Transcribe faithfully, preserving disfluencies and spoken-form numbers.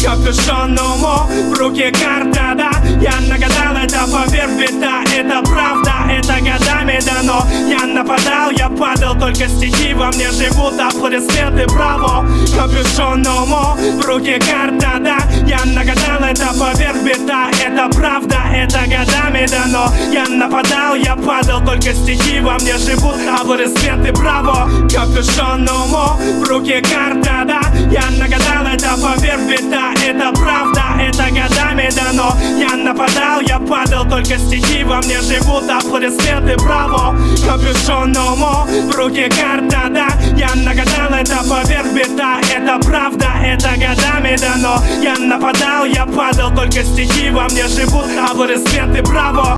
капюшон на уму, в руке карта, да. Я нагадал, это поверь, беда, это правда, это годами дано. Я нападал, я падал, только стихи во мне живут, аплодисменты, браво. Капюшон на уму, в руке карта, да. Я нагадал, это поверь, беда, это правда, это годами дано. Я нападал, я падал, только стихи во мне живут, аплодисменты, браво. Капюшон на уму, в руке карта, да. Я нагадал, это поверь, беда, это правда, это годами дано. Я нападал, я падал, только стихи во мне живут, аплодисменты, браво. Капюшон на уму, в руке карта, да. Я нагадал, это поверь, беда, это правда, это годами дано. Я нападал, я падал, только стихи во мне живут, аплодисменты, браво.